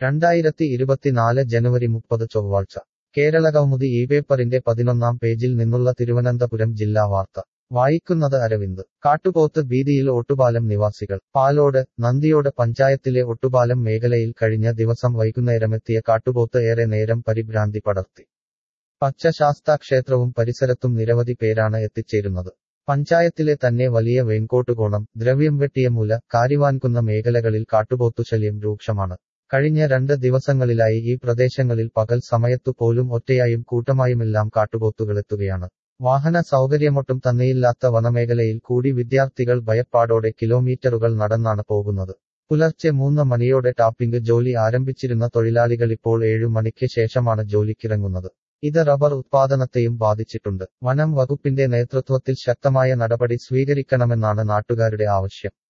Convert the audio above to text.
2024 ജനുവരി 30 ചൊവ്വാഴ്ച കേരളകൗമുദി ഈ പേപ്പറിന്റെ 11-ാം പേജിൽ നിന്നുള്ള തിരുവനന്തപുരം ജില്ലാ വാർത്ത വായിക്കുന്നത് അരവിന്ദ്. കാട്ടുപോത്ത് ഭീതിയിൽ ഒട്ടുപാലം നിവാസികൾ. പാലോട്, നന്ദിയോട് പഞ്ചായത്തിലെ ഒട്ടുപാലം മേഖലയിൽ കഴിഞ്ഞ ദിവസം വൈകുന്നേരമെത്തിയ കാട്ടുപോത്ത് ഏറെ നേരം പരിഭ്രാന്തി പടർത്തി. പച്ചശാസ്താ ക്ഷേത്രവും പരിസരത്തും നിരവധി പേരാണ് എത്തിച്ചേരുന്നത്. പഞ്ചായത്തിലെ തന്നെ വലിയ വെങ്കോട്ടുകോണം, ദ്രവ്യംവെട്ടിയമൂല, കാരിവാൻകുന്ന മേഖലകളിൽ കാട്ടുപോത്തുശല്യം രൂക്ഷമാണ്. കഴിഞ്ഞ 2 ദിവസങ്ങളിലായി ഈ പ്രദേശങ്ങളിൽ പകൽ സമയത്തു പോലും ഒറ്റയായും കൂട്ടമായുമെല്ലാം കാട്ടുപോത്തുകളെത്തുകയാണ്. വാഹന സൗകര്യമൊട്ടും തന്നെയില്ലാത്ത വനമേഖലയിൽ കൂടി വിദ്യാർത്ഥികൾ ഭയപ്പാടോടെ കിലോമീറ്ററുകൾ നടന്നാണ് പോകുന്നത്. പുലർച്ചെ 3 മണിയോടെ ടാപ്പിംഗ് ജോലി ആരംഭിച്ചിരുന്ന തൊഴിലാളികളിപ്പോൾ 7 മണിക്ക് ശേഷമാണ് ജോലിക്കിറങ്ങുന്നത്. ഇത് റബ്ബർ ഉത്പാദനത്തെയും ബാധിച്ചിട്ടുണ്ട്. വനം വകുപ്പിന്റെ നേതൃത്വത്തിൽ ശക്തമായ നടപടി സ്വീകരിക്കണമെന്നാണ് നാട്ടുകാരുടെ ആവശ്യം.